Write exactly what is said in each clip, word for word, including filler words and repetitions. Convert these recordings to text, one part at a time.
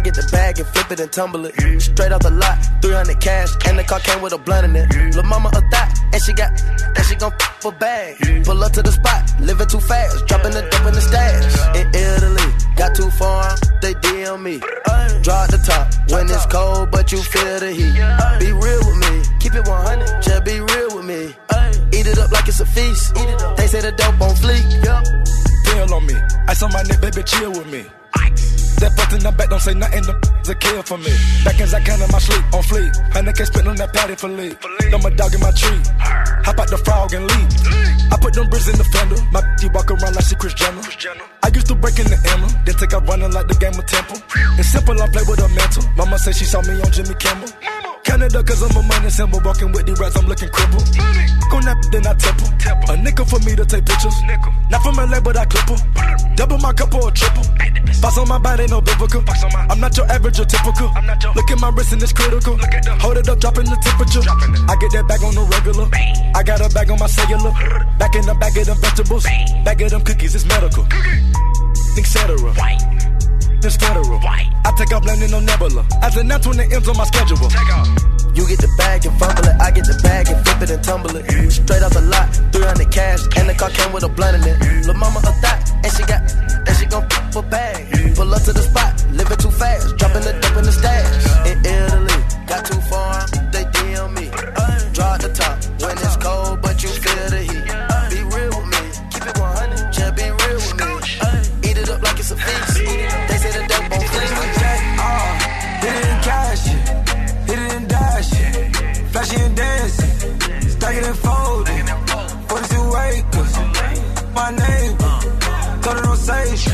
get the bag and flip it and tumble it. Straight off the lot, three hundred cash, and the car came with a blunt in it. Lil' mama a thot, and she got, and she gon' f for bag. Pull up to the spot, living too fast, dropping the dope in the stash. In Italy, got too far, they D M me. Draw the top when it's cold, but you feel the heat. Be real with me, keep it one hundred, just be real with me. Eat it up like it's a feast. They say the dope on fleek. Pill on me, ice on my neck, baby, chill with me. That butt in the back, don't say nothing, the a kill for me. Back as I can in my sleep, on fleek. Honey can't spit on that patty for leave. Throw my dog in my tree. Hop out the frog and leave. I put them bricks in the fender. My bitch walk around like she Kris Jenner. I used to break in the Emma, then take out running like the game of Temple. It's simple, I play with a mental. Mama say she saw me on Jimmy Kimmel. Canada, cause I'm a money symbol. Walking with the rats, I'm looking crippled. Go nap, then I temple. A nickel for me to take pictures. Not from L A, but I clip her. Double my cup or a triple. Box on my body, no biblical. I'm not your average or typical. Look at my wrist and it's critical. Hold it up, dropping the temperature. I get that bag on the regular. I got a bag on my cellular. Back in the bag of them vegetables. Bag of them cookies, it's medical. Et cetera. It's federal. I take off landing on Nebula. As an that's when the M's on my schedule. You get the bag and fumble it, I get the bag and flip it and tumble it. Straight off the lot, three hundred cash, and the car came with a blunt in it. Lil' mama a thot, and she got, and she gon' f for bag. Pull up to the spot, living too fast, dropping the dope in the stash. In Italy, got too far, they D M me. Draw the top when it's cold, but you feel the heat. Be real with me, keep it one hundred, just be real with me. Eat it up like it's a feast. They say the dope on fleek. Hit it in cash, hit it in dash, flashy and dancing, stack it and fold it. forty-two acres, my neighbor, thought it on sage.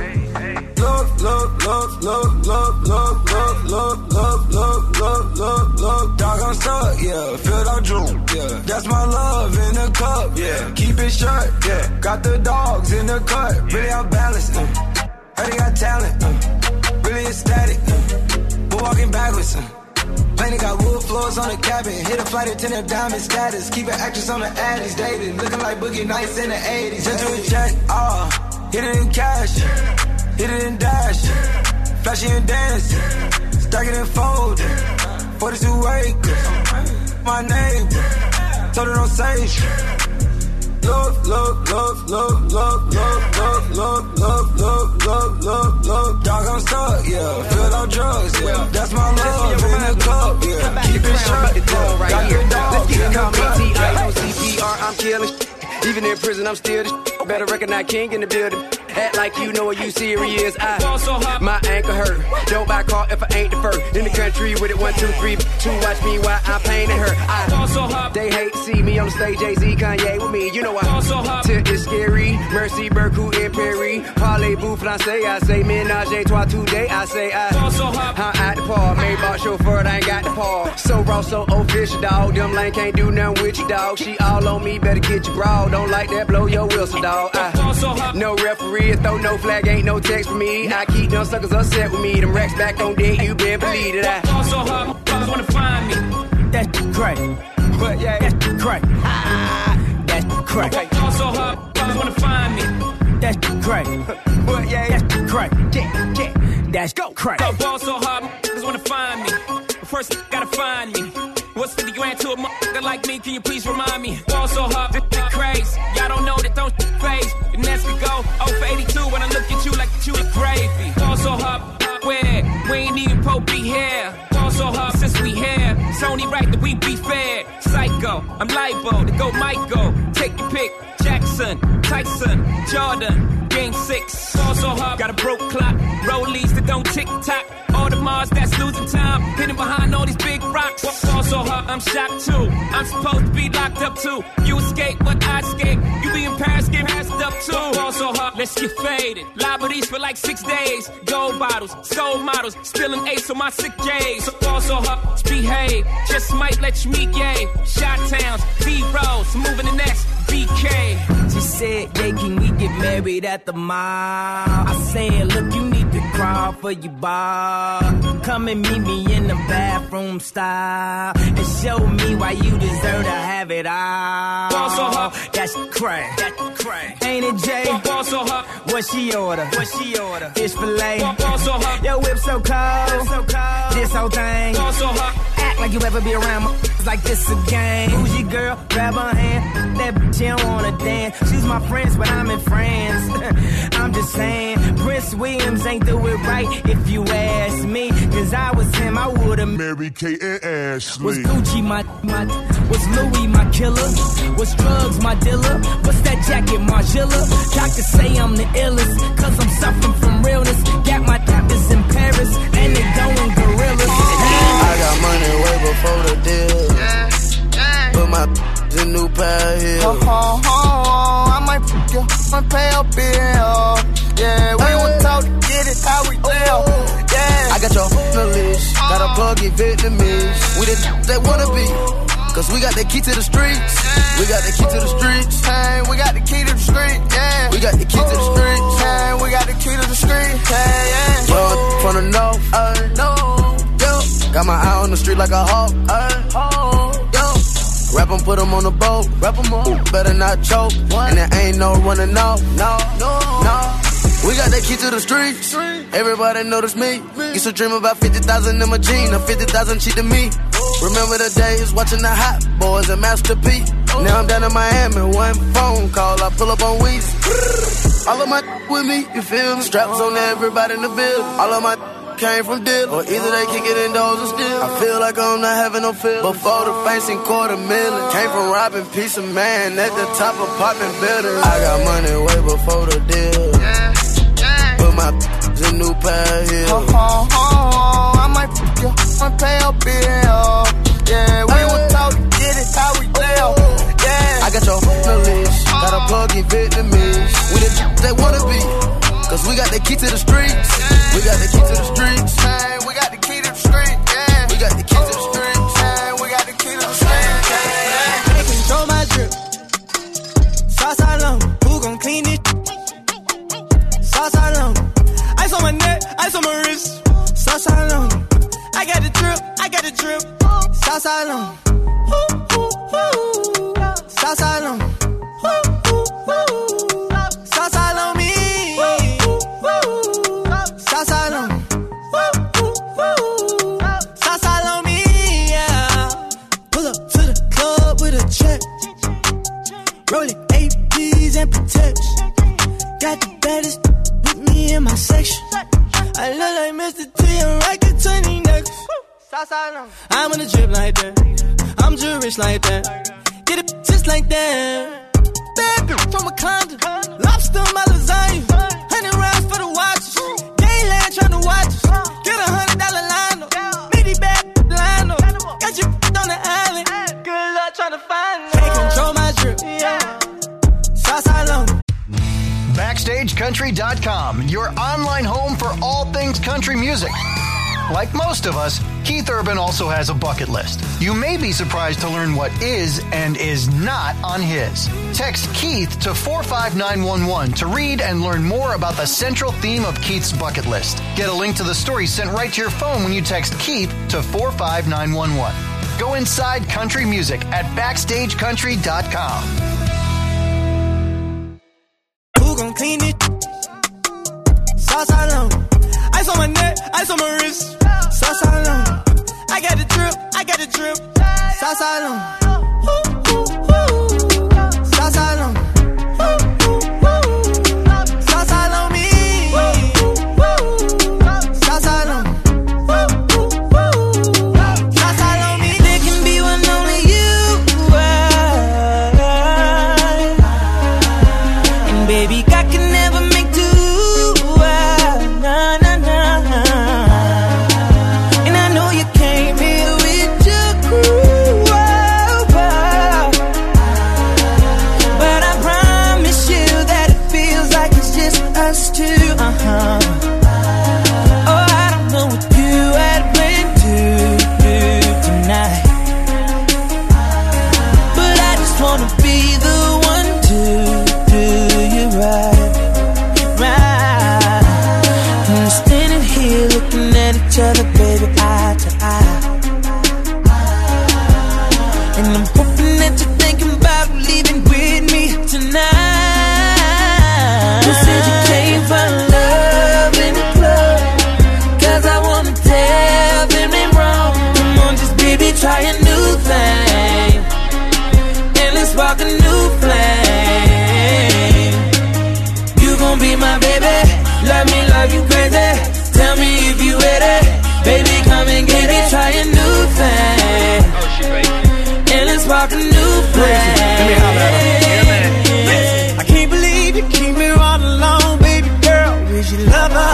Look, look, look, look, look, look, look, look, look, look, look, look, look. Dog, I'm stuck, yeah, filled out drool, yeah. That's my love in the cup, yeah. Keep it shut, yeah. Got the dogs in the cut, really out balanced, uh. Heard they got talent, uh. Really ecstatic, uh. But walking backwards, uh. Plane got wood floors on the cabin. Hit a flight attendant, diamond status. Keep an actress on the addies, dating. Looking like Boogie Nights in the eighties. Sent to a check, ah, uh, hit it in cash. Hit it in dash. Flashy and dancing. Stack it and fold it. forty-two acres. My neighbor. Told it on sage. Look, look, look, look, look, look, look, look, look, look, look, look, look. Dog, I'm stuck, yeah. Filled out drugs, yeah. That's my love in the cup, yeah. Keep it shut, yeah. Got the dog, let's get it, call me T I O C P R, I'm killing. Even in prison, I'm still the sh- Better recognize king in the building. Act like you know what you serious. I, my ankle hurt. Don't buy a car if I ain't the first. In the country with it, one, two, three. Two, watch me while I'm painting her. I, they hate to see me on the stage. Jay-Z, Kanye with me. You know I, till it's scary. Mercy, Berkut, and Perry. Parlez-vous français. I say ménage à trois today. I say I, I'm at the park. Maybach chauffeur, I ain't got the par. So raw, so official, dog. Them lane can't do nothing with you, dog. She all on me, better get you broad. Don't like that, blow your whistle, dog. I, no referee, throw no flag, ain't no text for me. I keep them suckers upset with me. Them racks back on deck, you better believe it. I also hard, brothers wanna find me. That's crack. But yeah, that's crack. Ah, that's crack. Okay. Also hard, brothers wanna find me. That's crack. But yeah, that's crack. Yeah, yeah, that's go crack. Go ball so hard, brothers wanna find me. But first, gotta find me. What's fifty grand to a motherfucker like me? Can you please remind me? Ball so hard, this shit crazy. Y'all don't know that don't phase. The next we go oh for eighty-two when I look at you like you the gravy. Ball so hard, where we ain't even Pope be here. Ball so hard since we here. It's only right that we be fair. Psycho, I'm liable to go Michael. Take your pick. Jackson, Tyson, Jordan, game six. Ball so hard, got a broke clock. Rollies that don't tick tock. All the Mars that's losing time. Hidden behind all these big rocks. Ball so hard, I'm shocked too. I'm supposed to be locked up too. You escape, but I escape. You be in Paris, get passed up too. Ball so hard, let's get faded. Liberties for like six days. Gold bottles, soul models. Spilling ace on my sick days. Ball so hard, behave. Just might let you meet gay. Shot towns, B-rolls, moving the next B K. She said, yeah, can we get married at the mall? I said, look, you need to go crawl for you, Bob. Come and meet me in the bathroom style and show me why you deserve to have it all. Ball so hot, that's crack. That's crack. Ain't it, Jay? Ball so hot, what she order? What she order? Fish fillet. Ball so hot, your whip so cold. So cold. This whole thing. Ball so hot. Act like you ever be around my like this a game. Who's your girl? Grab her hand. That bitch, she don't wanna dance. She's my friends, but I'm in France. I'm just saying, Prince Williams ain't do it right if you ask me. Cause I was him, I would've married Kate and Ashley. Was Gucci my, my, was Louis my killer? Was drugs my dealer? What's that jacket, Margiela? Doctors say I'm the illest, cause I'm suffering from realness. Got my doctors in Paris, and they going gorillas. I got money way before the deal. Put my in new pair of heels. Oh, oh, oh, I might f*** you, might pay a bill. Yeah, we were taught to get it how we live. Yeah, I got your on the leash, got a plug in Vietnamese. We the they wanna be, cause we got the key to the streets. We got the key to the streets. Hey, we got the key to the street. Yeah, we got the key to the streets. Hey, we got the key to the street. Hey, yeah. Yo, from the north, uh, no, yo. Got my eye on the street like a hawk, uh, yo. Rap 'em, put 'em on the boat. Rap 'em up, better not choke. And there ain't no running off, no, no, no. We got that key to the streets. Everybody notice me. Used to dream about fifty thousand in my jeans. Now fifty thousand cheap to me. Remember the days watching the Hot Boys and Master P. Now I'm down in Miami. One phone call, I pull up on Weezy. All of my with me, you feel me? Straps on everybody in the building. All of my came from deal, or either they kick it indoors or still. I feel like I'm not having no feel. Before the face and quarter million. Came from robbing piece of man at the top apartment building. I got money way before the deal. Put my in new pair of heels. Oh, oh, oh, I might f*** you, might pay a bill. Yeah, we were taught to get it how we live. Yeah, I got your on the leash, got a plug in Vietnamese. We the they wanna be, cause we got the key to the streets. We got the key to the streets. Hey, we got the key to the street. Yeah, we got the key to the streets. Hey, we got the key to the street. Yeah, I control my drip. Sauce all on, who gon' clean it? Sauce all on, ice on my neck, ice on my wrist. Sauce all on, I got the drip, I got the drip. Sauce all on, sauce all on, sauce all on me. Sauce all on, sauce all on me, yeah. Pull up to the club with a check, rolling A Ps and protection. Got the baddest with me in my section. I look like Mister T and Rocket twenty next. I'm on the drip like that, I'm just rich like that. Get it just like that. Bad bitch from a condo, lobster my lasagna, hundred rounds for the watches. Gayland tryna watch us. Get a hundred dollar line up, meaty bad line up. Got you on the island, good luck tryna find me. Can't control my drip, yeah. Sauce all on. Backstage Country dot com, your online home for all things country music. Like most of us, Keith Urban also has a bucket list. You may be surprised to learn what is and is not on his. Text Keith to four five nine one one to read and learn more about the central theme of Keith's bucket list. Get a link to the story sent right to your phone when you text Keith to four five nine one one. Go inside country music at Backstage Country dot com. Who gon' clean it? Sauce all on, ice on my neck, ice on my wrist. Sauce all on, I got the drip, I got the drip. Sauce all on, sauce all on, sauce all on me. Sauce all on, sauce all on me. There can be one only you, and baby, I can never make two. looking at each other, baby, eye to eye. And I'm hoping that you're thinking about leaving with me tonight. You said you came for love in the club, cause I wanna tell them they wrong. Come on, just baby, try a new thing, and let's spark a new flame. You gon' be my baby, love me, love you crazy. Tell me if you ready, baby, come and get it. Try a new thing, Oh, shit, baby. and let's spark a new flame. Let me holler at him. Yeah, man. I can't believe you keep me all alone, baby girl. Is you love her?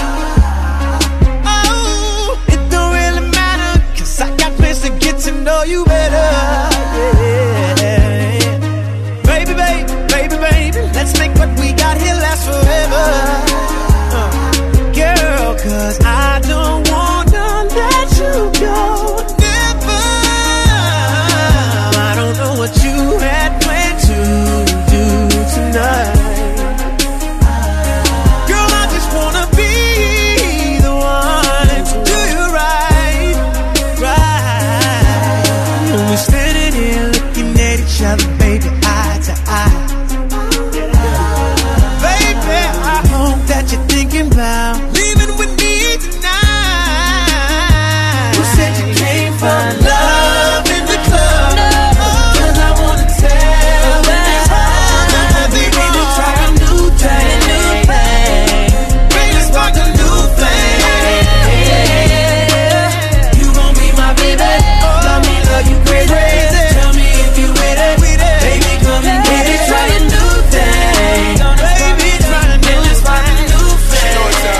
Oh, it don't really matter, cause I got plans to get to know you better. Yeah. Baby, baby, baby, baby, let's make what we got here last forever. Uh, girl, cause I don't wanna let you go. Never. I don't know what you had planned to do tonight. Girl, I just wanna be the one to do you right, right. And we're standing here looking at each other, baby, eye to eye. Baby, I hope that you're thinking about leaving with me tonight. You said you came for love in the club, cause I wanna tell them they need to try a new thing, new thing. Baby, spark a new thing. You gon' be my baby, love me, love you crazy. Tell me if you with it, baby, come and get it. Try a new thing, baby, try a new spark a new thing.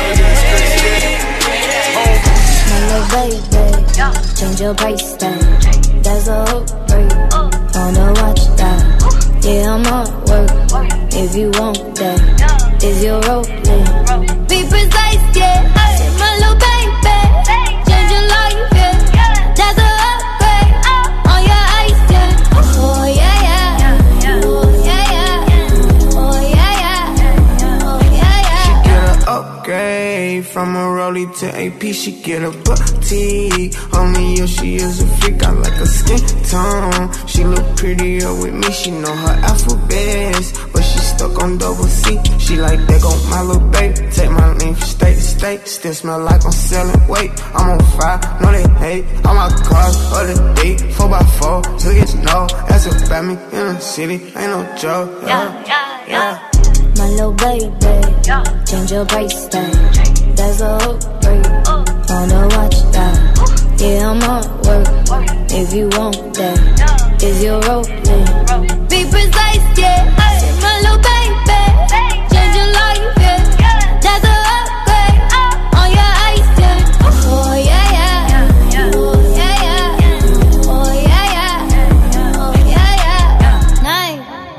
My little baby, change your price tag. That's a hook for you. Wanna watch that? Yeah, I'm on work. If you want that, is your rolling? Be precise, yeah. My little baby, change your life, yeah. That's a upgrade on your ice, yeah. Oh yeah, yeah. Oh yeah, yeah. Oh yeah, yeah. Oh yeah, yeah. Get an upgrade from a rollie to A P. She get a boutique. Homie, yo, she is a freak. I like her skin tone. She look prettier with me. She know her alphabets, but she stuck on double C. She like, they go my little baby. Take my name from state to state. Still smell like I'm selling weight. I'm on fire, no they hate. All my cars, other day, four by four. So get to know, that's about me in the city. Ain't no joke. Yeah, yeah, yeah. My little baby, change your price tag. That's a hook for you. Wanna watch that? Yeah, I'm on work. If you want that, is your rolling? Be precise, yeah. My little baby, change your life, yeah. That's a upgrade on your ice, yeah. Oh yeah, yeah. Oh yeah, yeah. Oh yeah, yeah. Oh yeah, yeah. Night,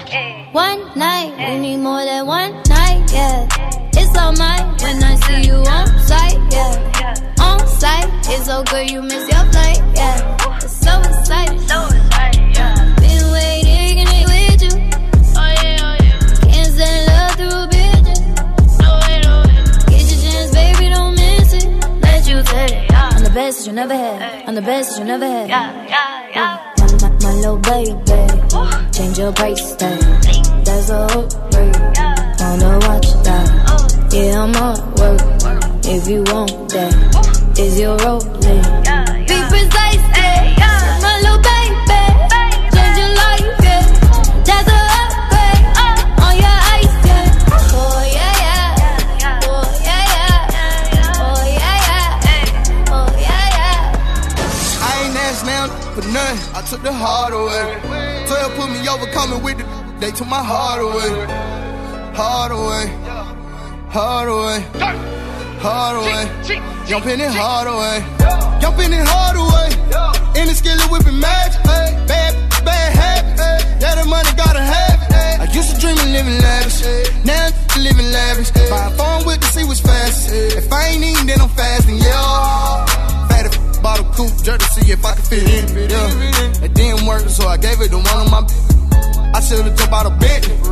one night, we need more than one night, yeah. It's all mine when I see you on site, yeah. On site, it's so good you miss your flight, yeah. It's so exciting, so exciting, yeah. Been waiting with you, oh yeah, oh yeah. Can't send love through bitches, no way, no way. Get your chance, baby, don't miss it. Let you take it, yeah. I'm the best that you never had, I'm the best that you never had, yeah, yeah, yeah. My, my, my little baby, change your price tag. That's a hook for you. Wanna watch that? Yeah, I'm on work. If you want that, is your rolling? Be precise, yeah. My little baby, change your life, yeah. That's a upgrade on your ice, yeah. Oh yeah, yeah. Oh yeah, yeah. Oh yeah, yeah. Oh yeah, yeah. I ain't asked now for nothing. I took the heart away. twelve put me over, coming with the. They took my heart away. Heart away. Heart away. Hard away, jumping it hard away, jumping it hard away. In the skillet whipping magic, bad, bad habits. Yeah, the money gotta have it. I used to dream of living lavish, now I'm living lavish. Buy a phone with the see what's fast. If I ain't eating, then I'm fasting. Yeah, fat a bottle coupe just to see if I can fit in. Yeah, it didn't work, so I gave it to one of my. I should've jumped out of bed, for real. Yeah.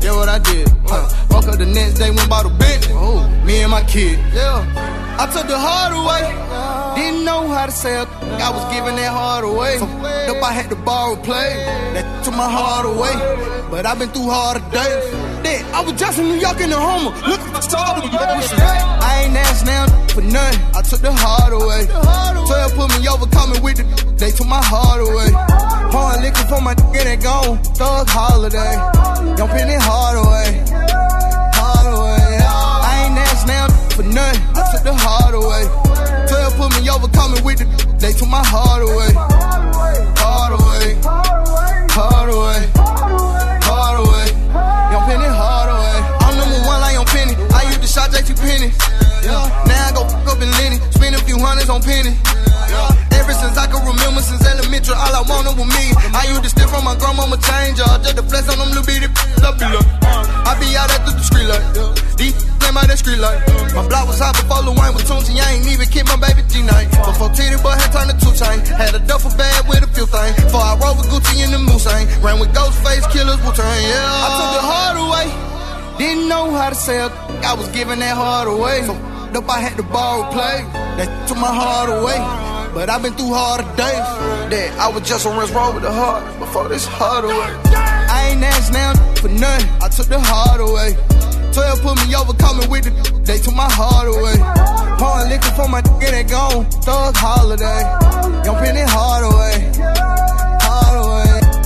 that's what I did. Uh, woke up the next day, went bought a Bentley. Oh, me and my kid. Yeah. I took the hard away. Didn't know how to say it. I was giving that hard away. So, up I had to borrow play. That took my heart away. But I've been through harder days. Then I was just in New York in the Homer. Look at the stars. I ain't asked now for nothing. I took the hard away. twelve put me over, coming with the. They took my heart away. Pouring liquor for my nigga that gone. Thug holiday. Don't pin it hard away. Hard away. I ain't asked now for nothing. I took the hard away. twelve put me over, coming with the. They took my heart away. Hard away. Hard away. Hard away. Young Penny hard away. I'm number one like Young Penny. I used to shot J T Penny. Yeah. Now I go fuck up in Lenny. Spend a few hundreds on Penny. Yeah. Ever since I can remember, since elementary, all I wanted was me. I used to steal from my grandmama changer. Just to flex on them little bitty love look. I be out at the street like these play my that street like. My block was hot before Lil Wayne was Toonsie. I ain't even kick my baby G-night. Before Titty Boy had turned to two chain. Had a duffel bag with a few things. Before I rolled with Gucci in the Moussain. Ran with Ghostface Killers, Wu-Tang, yeah. I took the hard away. Didn't know how to say it. I was giving that hard away. So up I had to borrow play. That took my heart away. But I've been through harder days. That I was just on Rinse Road with the heart before this hard away. I ain't asked now for nothing. I took the hard away. twelve put me over, coming with the. They took my heart away. Pouring liquor for my nigga that gone. Thug holiday. Young Penny hard away. Hard away.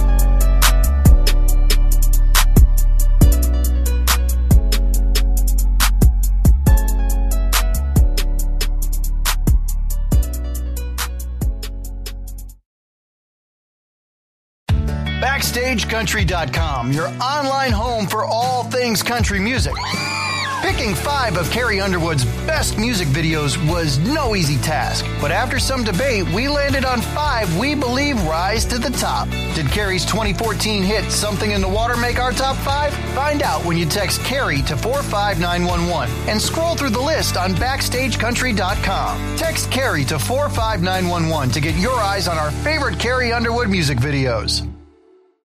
Backstage Country dot com, your online home for all things country music. Picking five of Carrie Underwood's best music videos was no easy task, but after some debate, we landed on five we believe rise to the top. Did Carrie's twenty fourteen hit Something in the Water make our top five? Find out when you text Carrie to four five nine one one and scroll through the list on Backstage Country dot com. Text Carrie to four five nine one one to get your eyes on our favorite Carrie Underwood music videos.